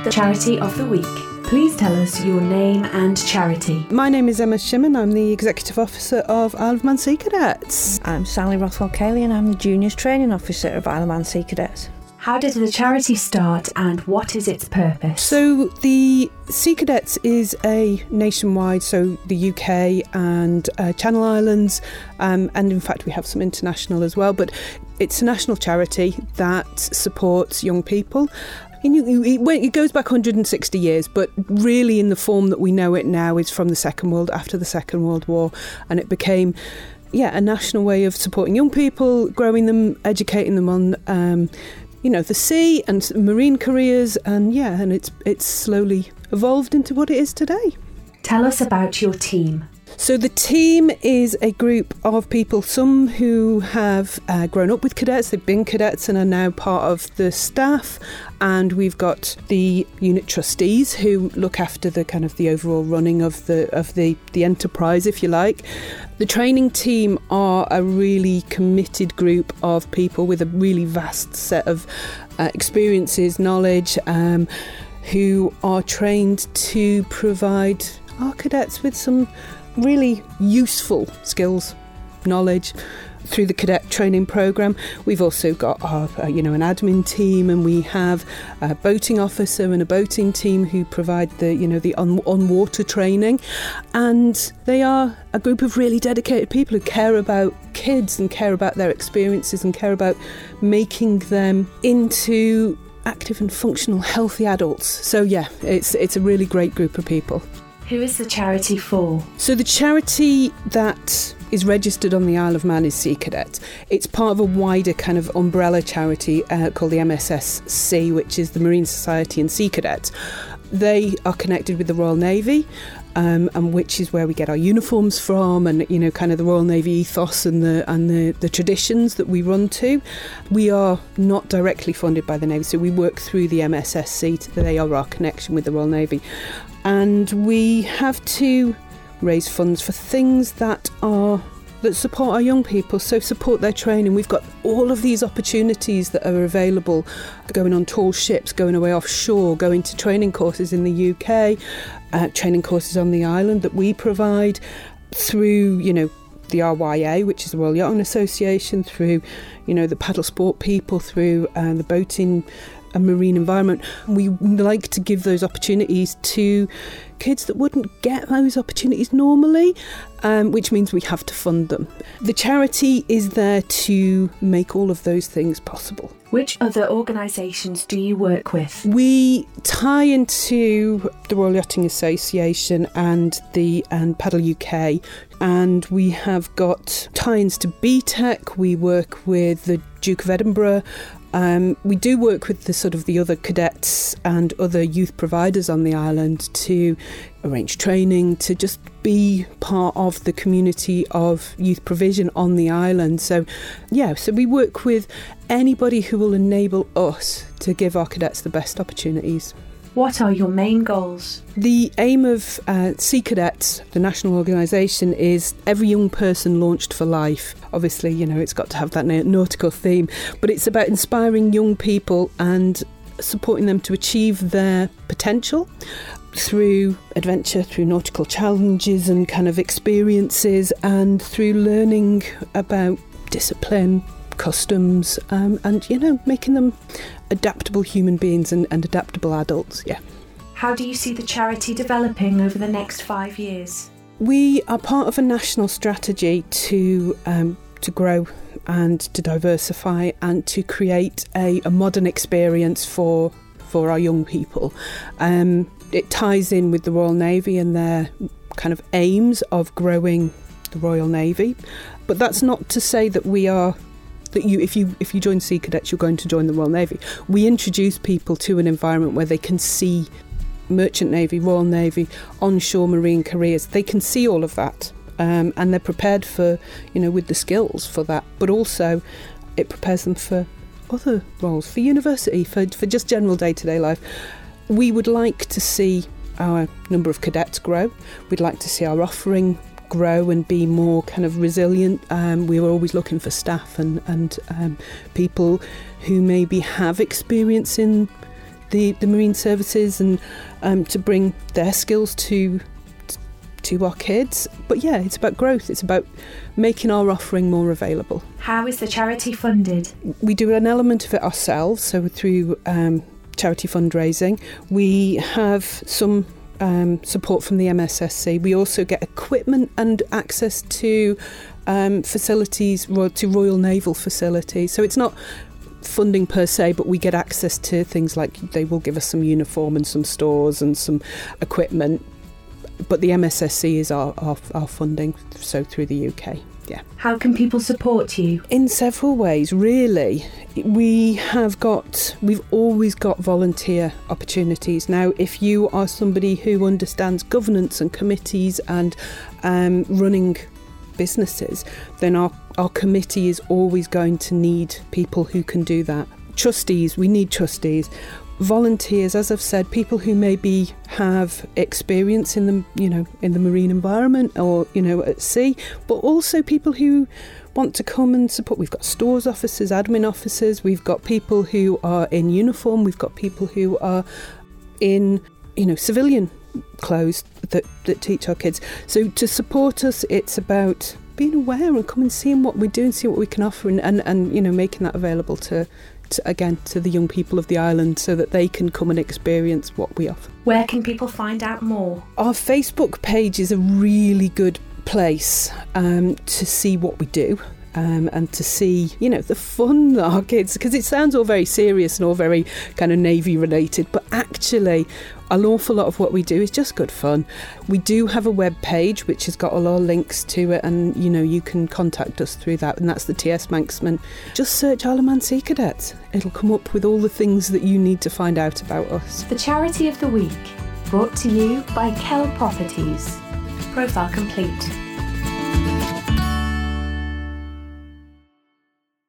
the Charity of the Week. Please tell us your name and charity. My name is Emma Shimon. I'm the Executive Officer of Isle of Man Sea Cadets. I'm Sally Rothwell-Cayley and I'm the Juniors Training Officer of Isle of Man Sea Cadets. How did the charity start and what is its purpose? So the Sea Cadets is a nationwide, so the UK and Channel Islands, and in fact we have some international as well, but it's a national charity that supports young people. It goes back 160 years, but really in the form that we know it now is from after the Second World War, and it became a national way of supporting young people, growing them, educating them on the sea and marine careers, and it's slowly evolved into what it is today. Tell us about your team. So the team is a group of people, some who have grown up with cadets, they've been cadets and are now part of the staff, and we've got the unit trustees who look after the overall running of the enterprise, if you like. The training team are a really committed group of people with a really vast set of experiences, knowledge, who are trained to provide our cadets with some really useful skills, knowledge through the cadet training programme. We've also got our, an admin team, and we have a boating officer and a boating team who provide the on-water training. And they are a group of really dedicated people who care about kids and care about their experiences and care about making them into active and functional, healthy adults. So it's a really great group of people. Who is the charity for? So the charity that is registered on the Isle of Man is Sea Cadets. It's part of a wider kind of umbrella charity called the MSSC, which is the Marine Society and Sea Cadets. They are connected with the Royal Navy, and which is where we get our uniforms from, and kind of the Royal Navy ethos and the traditions that we run to. We are not directly funded by the Navy, so we work through the MSSC. They are our connection with the Royal Navy. And we have to raise funds for things that support our young people, so support their training. We've got all of these opportunities that are available, going on tall ships, going away offshore, going to training courses in the UK, training courses on the island that we provide through, the RYA, which is the Royal Yachting Association, through, the paddle sport people, through the boating and marine environment. We like to give those opportunities to kids that wouldn't get those opportunities normally, which means we have to fund them. The charity is there to make all of those things possible. Which other organisations do you work with? We tie into the Royal Yachting Association and Paddle UK, and we have got tie-ins to BTEC. We work with the Duke of Edinburgh. We do work with the other cadets and other youth providers on the island to arrange training, to just be part of the community of youth provision on the island. So we work with anybody who will enable us to give our cadets the best opportunities. What are your main goals? The aim of Sea Cadets, the national organisation, is every young person launched for life. Obviously, it's got to have that nautical theme, but it's about inspiring young people and supporting them to achieve their potential through adventure, through nautical challenges and kind of experiences, and through learning about discipline, customs, and making them adaptable human beings and adaptable adults. How do you see the charity developing over the next 5 years? We are part of a national strategy to grow and to diversify and to create a modern experience for our young people. It ties in with the Royal Navy and their kind of aims of growing the Royal Navy, but that's not to say that if you join Sea Cadets, you're going to join the Royal Navy. We introduce people to an environment where they can see Merchant Navy, Royal Navy, onshore marine careers. They can see all of that, and they're prepared for, with the skills for that. But also, it prepares them for other roles, for university, for just general day-to-day life. We would like to see our number of cadets grow. We'd like to see our offering grow and be more kind of resilient. We were always looking for staff and people who maybe have experience in the marine services and to bring their skills to our kids. But yeah, it's about growth. It's about making our offering more available. How is the charity funded? We do an element of it ourselves, so through charity fundraising. We have some support from the MSSC. We also get equipment and access to facilities, to Royal Naval facilities. So it's not funding per se, but we get access to things like they will give us some uniform and some stores and some equipment. But the MSSC is our funding, so through the UK. Yeah. How can people support you? In several ways, really. We've always got volunteer opportunities. Now, if you are somebody who understands governance and committees and running businesses, then our committee is always going to need people who can do that. Trustees, we need trustees. Volunteers, as I've said, people who maybe have experience in the marine environment or at sea, but also people who want to come and support. We've got stores officers, admin officers, we've got people who are in uniform, we've got people who are in civilian clothes that teach our kids. So to support us, it's about being aware and come and seeing what we do and see what we can offer and making that available to the young people of the island so that they can come and experience what we offer. Where can people find out more? Our Facebook page is a really good place to see what we do. And to see, the fun that our kids, because it sounds all very serious and all very kind of Navy related, but actually an awful lot of what we do is just good fun. We do have a web page which has got all our links to it, and you can contact us through that, and that's the TS Manxman. Just search Isle of Man Sea Cadets. It'll come up with all the things that you need to find out about us. The Charity of the Week, brought to you by Kell Properties. Profile complete.